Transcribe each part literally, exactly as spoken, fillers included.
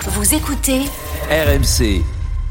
Vous écoutez R M C.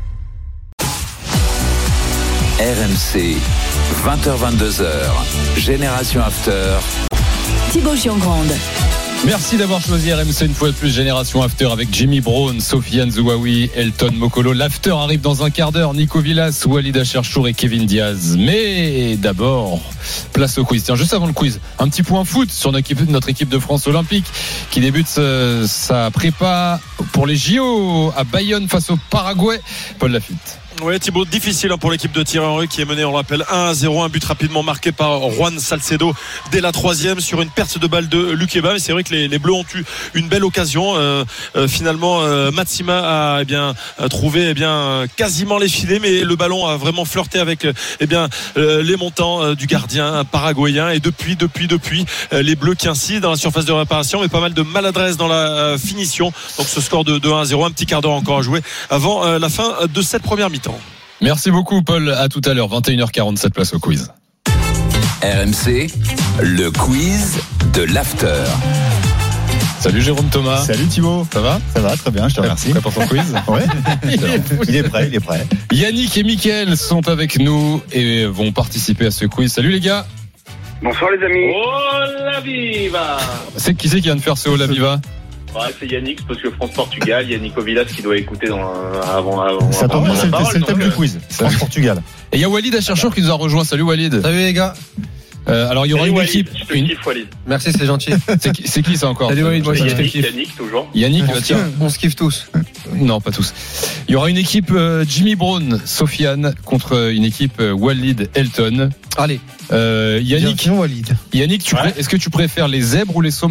R M C, vingt heures vingt-deux heures, Génération After. Thibaut Giangrande. Merci d'avoir choisi R M C une fois de plus, Génération After avec Jimmy Brown, Sofiane Zouaoui, Elton Mokolo. L'After arrive dans un quart d'heure. Nico Villas, Walid Acharchour et Kevin Diaz. Mais d'abord, place au quiz. Tiens, juste avant le quiz, un petit point foot sur notre équipe, notre équipe de France olympique qui débute sa, sa prépa pour les J O à Bayonne face au Paraguay. Paul Lafitte. Oui, Thibaut, difficile pour l'équipe de Thierry Henry qui est menée, on le rappelle, un à zéro, un but rapidement marqué par Juan Salcedo dès la troisième sur une perte de balle de Lukeba. Mais c'est vrai que les, les Bleus ont eu une belle occasion. Euh, euh, finalement, euh, Matsima a eh bien trouvé eh bien quasiment les filets, mais le ballon a vraiment flirté avec eh bien euh, les montants euh, du gardien paraguayen. Et depuis, depuis, depuis, euh, les Bleus qui incident dans la surface de réparation, mais pas mal de maladresse dans la euh, finition. Donc ce score de, de un à zéro, un petit quart d'heure encore à jouer avant euh, la fin de cette première mi-temps. Merci beaucoup Paul, à tout à l'heure, vingt et une heures quarante-sept, place au quiz. R M C, le quiz de l'After. Salut Jérôme Thomas. Salut Thibaut. Ça va ? Ça va, très bien, je te remercie. Prêt pour ton quiz ? Ouais. Il est prêt, il est prêt. Yannick et Mickaël sont avec nous et vont participer à ce quiz. Salut les gars. Bonsoir les amis. Oh la viva. C'est qui c'est qui vient de faire ce Oh la viva ? Ouais, c'est Yannick, parce que France-Portugal, il y a Nico Villas qui doit écouter dans, avant, avant. Ça tombe bien, c'est le, c'est le thème donc, du quiz. France-Portugal. Et il y a Walid Acharchour qui nous a rejoint. Salut Walid. Salut les gars. Euh, alors il y aura Salut une Walid, équipe. je te Une... kiffe Walid. Merci, c'est gentil. C'est qui, c'est qui ça encore ? Salut Walid, moi aussi je te Yannick, kiffe. Yannick, toujours. Yannick, On bah, se tiens. kiffe, on se kiffe tous. Non, pas tous. Il y aura une équipe euh, Jimmy Brown, Sofiane contre une équipe euh, Walid Elton. Allez. Euh, Yannick, Walid. Yannick, tu Ouais. pré- est-ce que tu préfères les zèbres ou les saumons ?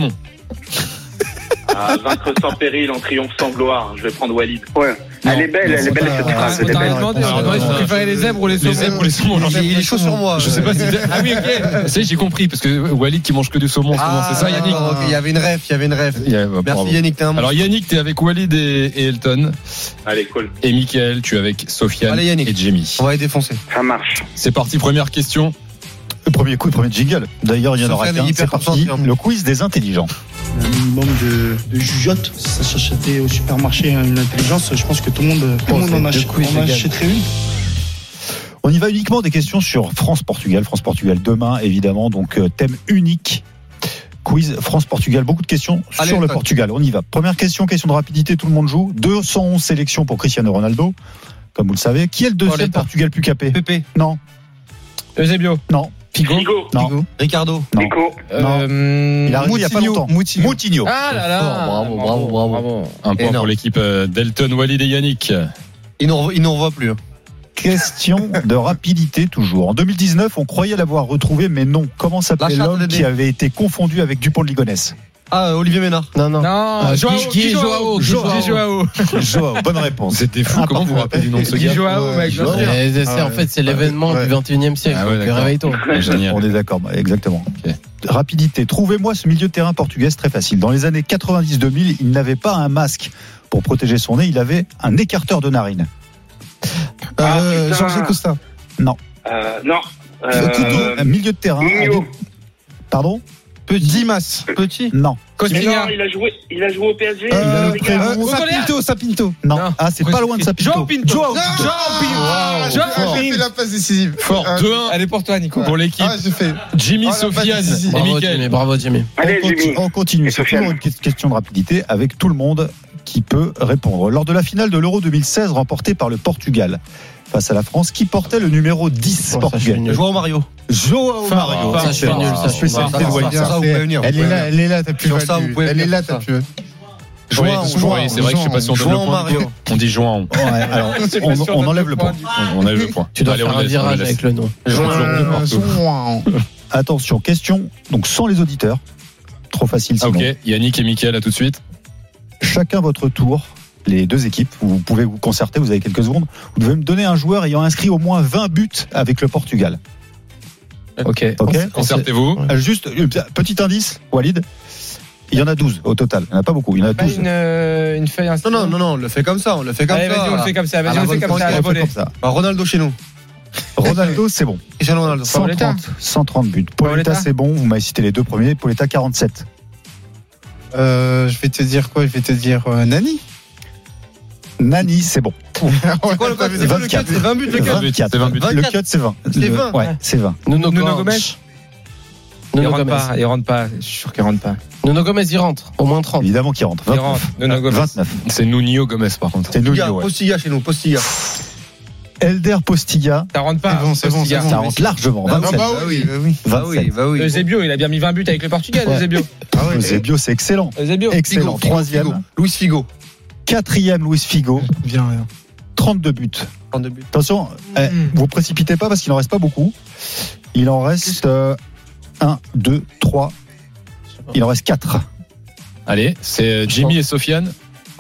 À vaincre sans péril, en triomphe sans gloire. Je vais prendre Walid. Ouais. Non. Elle est belle, elle est belle cette phrase. Elle est belle. demandé, on a demandé si vous préférez les zèbres ou les Les zèbres ou les saumons ? Il est- il est chaud sur moi. Je sais pas si. Ah oui, ok. Ça, j'ai compris parce que Walid qui mange que du saumon, en ce moment, c'est ça, Yannick. Ah, ok, il y avait une ref, il y avait une ref. Yeah, bah, Merci bravo. Yannick, t'es un monstre. Alors Yannick, t'es avec Walid et, et Elton, Allez, cool. et Mickaël, tu es avec Sofiane Allez, Yannick. et Jimmy. On va les défoncer. Ça marche. C'est parti, première question. Le premier coup, le premier jingle. D'ailleurs, il y en aura Sofiane qu'un. est hyper C'est parti. concentré, en plus. Le quiz des intelligents. Un minimum de, de jugeote. Si ça s'achetait au supermarché une intelligence, je pense que tout le monde, tout le monde en, achète, en achèterait une. On y va uniquement des questions sur France-Portugal. France-Portugal demain, évidemment. Donc, euh, thème unique. Quiz France-Portugal. Beaucoup de questions Allez, sur le Elton. Portugal. On y va. Première question, question de rapidité. Tout le monde joue. deux cent onze sélections pour Cristiano Ronaldo. Comme vous le savez. Qui est le deuxième Pauletta. Portugal plus capé ? Pépé. Non. Eusebio. Non. Figo. Figo. Non. Ricardo. Non. Nico. Non. Il a arrêté il y a pas longtemps. Moutinho. Moutinho. Ah là là. Bravo, bravo, bravo. Un point Énorme. pour l'équipe euh, d'Elton, Walid et Yannick. Il n'en il n'en voit plus. Question de rapidité toujours. En deux mille dix-neuf, on croyait l'avoir retrouvé, mais non. Comment s'appelait La charte l'homme de qui dé. avait été confondu avec Dupont de Ligonnès ? Ah, Olivier Ménard. Non, non. Ah, Joao, Guy- Guy Joao. Joao. Guy Joao. Joao, bonne réponse. C'était fou, Ah, comment vous vous parfait. rappelez du nom de ce Guy gars ? Joao, mec, bien sûr. Mais c'est- c'est- en fait, c'est l'événement Ouais. du vingt et unième siècle. Ah ouais, donc, d'accord. réveille-toi. Génial. On est d'accord, bah, exactement. Ok. Rapidité. Trouvez-moi ce milieu de terrain portugais, c'est très facile. Dans les années quatre-vingt-dix deux mille, il n'avait pas un masque pour protéger son nez, il avait un écarteur de narine. Ah, putain. Jorge Costa. Non. Euh, non. Euh, Euh, un milieu de terrain. Nino. Pardon ? Dimas. Petit. Non. Mais non, il a joué, il a joué au P S G. Euh, les gars. prénom- Sapinto, Sapinto. Non. Non. Ah, c'est pas loin de ça. Joao Pinto. Joao Joao Pinto. Pinto. Joao Pinto. la passe décisive. Fort, deux un Elle est pour toi, Nico. pour l'équipe Ah, j'ai fait. Jimmy, Oh, la Sofiane passe décisive. et Bravo Jimmy, Mickaël. bravo Jimmy. Allez, on, continue, Jimmy. on continue. Et C'est Sofiane. toujours une question de rapidité avec tout le monde qui peut répondre. Lors de la finale de l'Euro deux mille seize remportée par le Portugal face à la France, qui portait le numéro dix Bon, ça, je suis portugais ? nul. Joao Mario. Joao Enfin, Mario. ça, je suis nul, ça, je suis Spécialité nul. de Walid. Ça, vous pouvez venir. Elle est là, elle est là, t'as plus Sur ça, vous pouvez Elle est venir là, sur t'as ça. plus. Oui, Joao, oui, Joao, c'est vrai que je sais pas si on donne le Joao point. Mario. On dit João. Ouais, alors, on, on enlève le point. On enlève le point. Tu dois Allez, faire on un laisse, on virage laisse. avec le nom. Jouan. Attention, question donc sans les auditeurs. Trop facile sinon. Ok, Yannick et Mickaël, à tout de suite. Chacun votre tour, les deux équipes, vous pouvez vous concerter, vous avez quelques secondes. Vous devez me donner un joueur ayant inscrit au moins vingt buts avec le Portugal. Ok. Ok. Concertez-vous. Euh, Juste, euh, petit indice, Walid. Il y en a douze au total. Il n'y en a pas beaucoup. Il y en a douze. Une, euh, une feuille Non, non, non, non, on le fait comme ça, on le fait comme Allez, ça. vas-y, on le fait comme ça. À Vas-y, la on le fait bonne comme ça. franquette, à la On fait volée. comme ça. Bah, Ronaldo chez nous. Ronaldo, c'est bon. Cristiano Ronaldo. cent trente, cent trente buts. Paoletta. Paoletta, c'est bon. Vous m'avez cité les deux premiers. Paoletta, quarante-sept. Euh, je vais te dire quoi? Je vais te dire euh, Nani. Nani, c'est bon. C'est quoi le cut? C'est quoi le cut? C'est vingt buts, le cut? vingt-quatre. C'est vingt buts. Le cut, c'est vingt. C'est Le- vingt. Ouais, c'est vingt. Nuno Nuno Gomes. Gomes. Il Nuno rentre Gomes. pas, il rentre pas. Je suis sûr qu'il rentre pas. Nuno Gomez, il rentre. Au moins trente. Évidemment qu'il rentre. Il vingt-neuf. rentre. Nuno Gomes. vingt-neuf. C'est Nuno Gomes par contre. C'est Postilla, Nuno, ouais. Postilla chez nous, Postilla. Elder Postilla, Ça rentre pas. C'est bon, c'est bon, Postilla. c'est bon. ça rentre largement. vingt-sept. Bah oui, bah oui. Bah oui, vingt-sept. bah oui. Eusebio, il a bien mis vingt buts avec le Portugal, Ouais. Eusebio. Ah ouais. Eusebio, c'est excellent. Eusebio. Excellent. Figo, Troisième. Figo. Luis Figo. Quatrième, Luis Figo. Bien, rien. trente-deux buts. trente-deux buts. Attention, eh, Mm. vous précipitez pas parce qu'il en reste pas beaucoup. Il en reste un, deux, trois. Il en reste quatre. Allez, c'est Jimmy et Sofiane.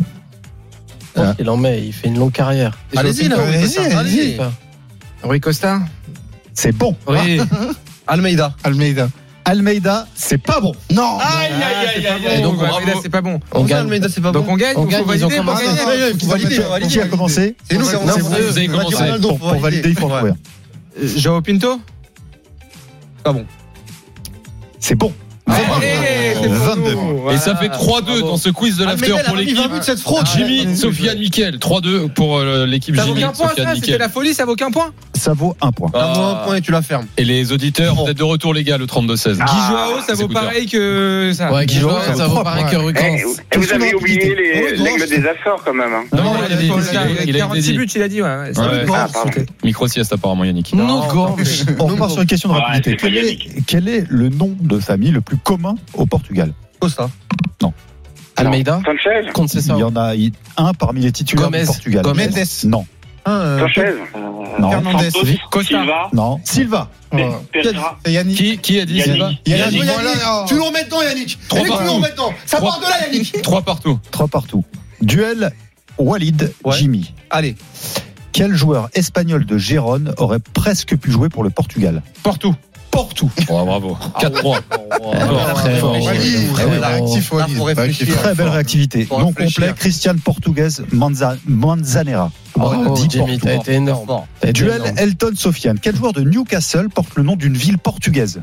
Je pense qu'il en met. Il fait une longue carrière. Allez-y, là. Allez-y, Allez-y. Rui Costa. C'est bon. Oui. Almeida. Almeida. Almeida, c'est pas bon. Non. Aïe, aïe, aïe, aïe. Et donc, Donc, bravo. Almeida, c'est pas bon. On Comment ça, gagne. Almeida, c'est pas Donc bon. on gagne, On faut gagne, ils ont valider, faut commencé. gagner. Ah, ouais, faut valider, faut valider. Qui a commencé? C'est nous qui avons C'est commencé. vous, vous avez commencé. Ronaldo, Pour, faut pour valider, il faut Ouais. courir. Euh, Joao Pinto. Pas bon. C'est bon. Allez, c'est vingt-deux. bon. Et ça fait trois deux dans ce quiz de l'after Almeida, pour elle a mis l'équipe. vingt buts, cette fraude. Jimmy, Sofiane, Mickaël. trois deux pour euh, l'équipe Ça vaut Jimmy, aucun point, Sofiane, ça. C'était Mickaël. la folie, ça vaut aucun point. Ça vaut un point. T'as un point et tu la fermes. Et les auditeurs, vous êtes de retour, les gars, le trente-deux seize. Guy Joao, ça les vaut écouteurs. pareil que ça. Ouais, Guy Guy Joao, Joao, ça vaut trois pareil points. que Eh, Rucan. et vous avez oublié les- l'aigle des Açores quand même. Hein. Non, Non, il a dit, il a il a- il a quarante-six dit. buts, il a dit, ouais. Ouais. Ah, pardon. Micro-sieste apparemment, Yannick. Nuno Gomes. On repart sur une question de Ouais, rapidité. c'est Quel est, Yannick. quel est le nom de famille le plus commun au Portugal? Costa. Almeida. Sanchez. Contre c'est ça. Il y en a il- un parmi les titulaires Gomez. du Portugal. Gomez. Non. Sanchez. Non. Fernandez. Santos. Costa. Silva. Non. Silva. Pe- Pereira. C'est Yannick. Qui, qui a dit Yannick. Silva Yannick. Yannick. Voilà. Tu nous remets dedans, Yannick. Trois Yannick, tu partout. nous remets dedans. Ça Trois- part de là, Yannick. Trois partout. Trois partout. Duel Walid Ouais. Jimmy. Allez. Quel joueur espagnol de Gérone aurait presque pu jouer pour le Portugal? Porto. Porto. Oh, bravo. quatre trois. Très bon. Walid. Très bon. Réactif, Walid. Là, faut réfléchir. Très belle réactivité. Faut Nom réfléchir. complet, Christian Portuguese Manza- Manzanera. Bravo, Dit Jimmy, Porto. t'as été énorme. Fort. T'as été Duel énorme. Elton Sofiane. Quel joueur de Newcastle porte le nom d'une ville portugaise?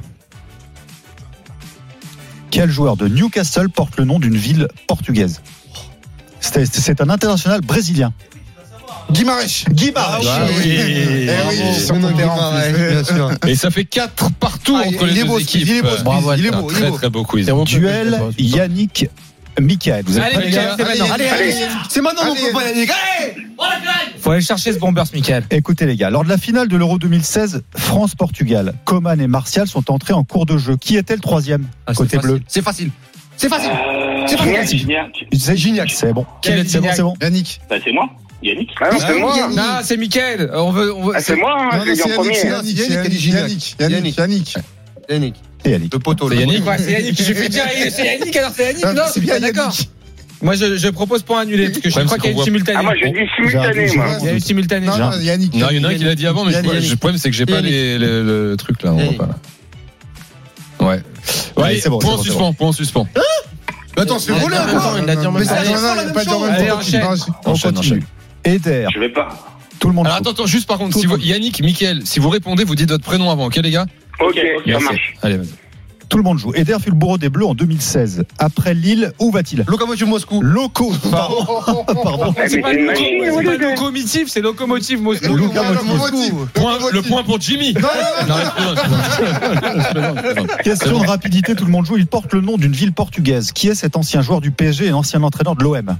Quel joueur de Newcastle porte le nom d'une ville portugaise? C'est c'est un international brésilien. Guimarães. Guimarães. Ah oui. Eh oui, sur ton terrain en plus. Bien sûr. Et ça fait quatre partout Ah, entre il les est deux beau, ce équipes. quiz, il est beau, ce Bravo, quiz, il est Alter. beau, il est Très beau. très beau quiz. C'est honteux, Duel c'est pas- Yannick Mickaël. Vous êtes Allez, prêts, les Mickaël, gars? c'est maintenant. Allez, Allez. allez. C'est maintenant, mon Allez. copain Yannick. Allez. Faut aller chercher ce bomber, Michael. Écoutez les gars, lors de la finale de l'Euro deux mille seize, France-Portugal, Coman et Martial sont entrés en cours de jeu. Qui était le troisième Ah, c'est côté facile. bleu? C'est facile. C'est facile. Euh, C'est pas Gignac, facile. Gignac. C'est Gignac. C'est bon. Quel C'est bon, c'est bon. Yannick. Bah, c'est moi. Yannick. Ah non, Ah c'est oui, moi. Yannick. Non, c'est Michael. On veut, on veut. Ah, c'est moi, hein, Non, je l'ai non, dit c'est en Yannick. premier. C'est hein. Yannick. Yannick a dit Yannick. Gignac. Yannick. Yannick. Yannick. Yannick. C'est Yannick. Le poteau. C'est le Yannick. poteau. Quoi, c'est Yannick. Je vais dire, c'est Yannick, alors c'est Yannick. Non, Non, c'est bien d'accord. Yannick. Moi, je, je propose pour annuler, parce que je Ouais, crois parce qu'il y a qu'on une simultanée. Ah, moi, je dis simultané, J'ai un- moi. Il y a une simultanée. Non, non, Yannick. Non, il y en a un qui l'a dit avant, mais Yannick, je- Yannick. le problème c'est que j'ai pas Yannick. les, les- le truc là. On Yannick. voit pas là. Ouais. Ouais, Ouais, c'est bon, point c'est bon, c'est suspens, point suspens. Attends, c'est Il a volé dit en même temps, encore. il a dit en même Mais temps. ça, Allez, non, non, la il y a même pas de chose. en même Allez, temps. enchaîne. On Enchaîne, continue. Eder, Je vais pas. tout le monde. Alors joue. attends, attends, juste par contre, Tout si le vous, monde. Yannick, Mickaël, si vous répondez, vous dites votre prénom avant, ok les gars? Ok, ça Merci. marche. Allez, vas-y. Tout le monde joue. Eder fut le bourreau des Bleus en deux mille seize. Après Lille, où va-t-il? Locomotive Moscou. Loco. Pardon. Pardon. Eh, mais C'est pas c'est une machine, loco- c'est Walid. pas locomotive, c'est locomotive Moscou. Locomotive. Point- le point pour Jimmy. Non, non, non. Non, je plaisante, je plaisante. Je plaisante, je plaisante. Question de rapidité, tout le monde joue. Il porte le nom d'une ville portugaise. Qui est cet ancien joueur du P S G et ancien entraîneur de l'O M?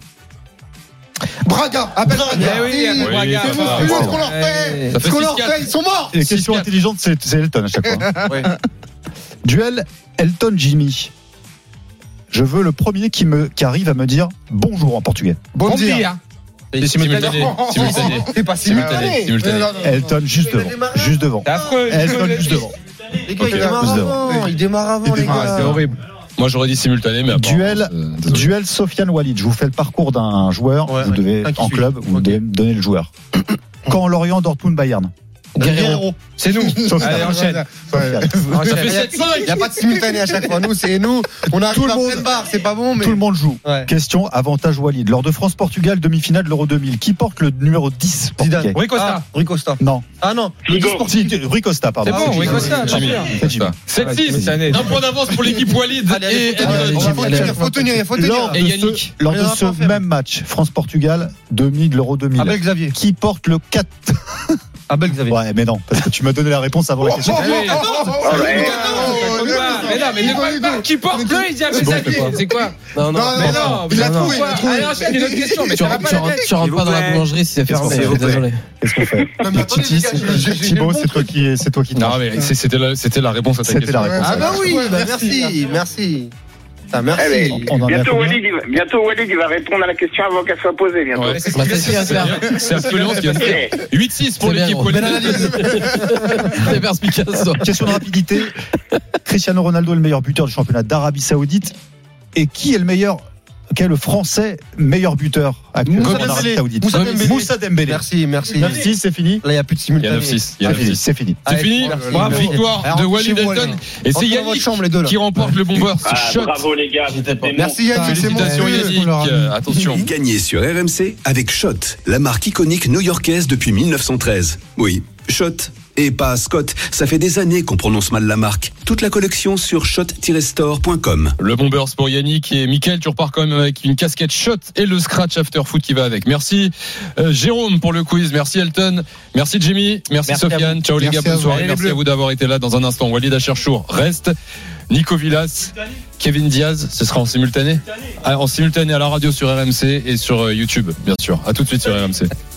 Braga. Appelle Eh Braga. oui, Oui, Braga. ça C'est va. monstrueux ce qu'on leur fait. Ouais. Ça fait Ce qu'on leur six quatre. fait, ils sont morts. Et Six, question quatre. intelligente, c'est c'est Elton à chaque fois. Ouais. Duel Elton Jimmy. Je veux le premier qui, me, qui arrive à me dire bonjour en portugais. Bon Bon dire. dire. C'est simultané. Simultané. C'est pas Simultané. Simultané. Elton juste devant. Juste devant. C'est affreux. Elton juste devant. Les gars, il Ok, démarre plus devant. avant. Il démarre avant, Il les démarre, gars. C'est horrible. Moi j'aurais dit simultané, mais après. Duel, duel Sofiane Walid. Je vous fais le parcours d'un joueur. Ouais, vous ouais. devez, Un qui en suit. club, vous Ok. devez me donner le joueur. Quand Lorient, Dortmund, Bayern. Guerrero. C'est nous. Allez, enchaîne. Ça fait sept cinq. Il n'y a pas de simultané à chaque fois. Nous, c'est nous. On arrive à pleine barre. C'est pas bon, mais. Tout le monde joue. Ouais. Question avantage Walid. Lors de France-Portugal, demi-finale de l'Euro deux mille, qui porte le numéro dix portugais? Rui Costa. Ah, Rui Costa. Non. Ah non. Le dix portugais. Rui Costa, pardon. C'est bon, Rui Costa. Jimmy. sept six. Un point d'avance pour l'équipe Walid. Allez, Et allez, allez, Edmond. faut tenir, il faut tenir, il faut tenir. Lors de Et ce, Yannick. lors de Rien à ce pas faire. même match, France-Portugal, demi de l'Euro deux mille, Abel Xavier. qui porte le quatre? Abel Xavier. Ouais, mais non, parce que tu m'as donné la réponse avant la question. Mais non, mais ne parle pas. Qui porte le, il dit Abel Xavier. C'est quoi? Non, non. Mais non, il a non, trouvé, il a trouvé. Allez, enchaîne une autre question. Mais Tu ça va rentres pas la tu rentres pas dans la boulangerie si c'est fermé. S'il vous plaît. Désolé. Qu'est-ce qu'on fait? Non, mais attendez, Titi, les gars, j'ai- j'ai- j'ai Thibaut, le c'est bon toi truc. qui, c'est toi qui. Non, mais c'est- c'était la, c'était la réponse à ta C'était question. la réponse. Ah bah oui, bah merci, merci. Ah, merci. Eh ben, On en est à bientôt, combien Walid, il va, bientôt Walid, il va répondre à la question avant qu'elle soit posée. Bientôt. Ouais. Mais c'est ce Bah, qu'il c'est ce qu'il va C'est faire. bien. C'est absolument ce qu'il vient de faire. Eh, huit six pour C'est l'équipe bien, Walid. C'est perspicace. Question de rapidité. Cristiano Ronaldo est le meilleur buteur du championnat d'Arabie Saoudite. Et qui est le meilleur? Quel est le Français meilleur buteur actuellement Moussa en Arabie Dembélé. Saoudite? Moussa Dembélé. Moussa Dembélé. Merci, merci. Merci, c'est fini. Là, il n'y a plus de Il y a simultané. neuf six. Il y a neuf Allez, six. c'est fini. C'est Allez, fini. merci. Bravo. Victoire Alors, de rentrez Walid chez vous, Elton. là. Et c'est Rentrez dans votre Yannick chambre, les deux, là. qui remporte le bomber Ah, shot. bravo les gars, vous êtes des Merci monstres. Yannick, c'est mon Félicitations Yannick. Euh, Attention. Gagné sur R M C avec Shot, la marque iconique new-yorkaise depuis mille neuf cent treize. Oui, Shot et pas Scott. Ça fait des années qu'on prononce mal la marque. Toute la collection sur shot tiret store point com. Le bomber pour Yannick et Mickaël, tu repars quand même avec une casquette shot et le scratch after foot qui va avec. Merci euh, Jérôme pour le quiz, merci Elton, merci Jimmy, merci, Merci à Sofiane. Ciao les Merci gars, à bonne vous. soirée, Allez, les merci Bleus. à vous d'avoir été là dans un instant. Walid Acharchour reste, Nico Villas, Kevin Diaz, ce sera en simultané, ah, en simultané à la radio sur R M C et sur euh, YouTube, bien sûr. À tout de suite sur R M C.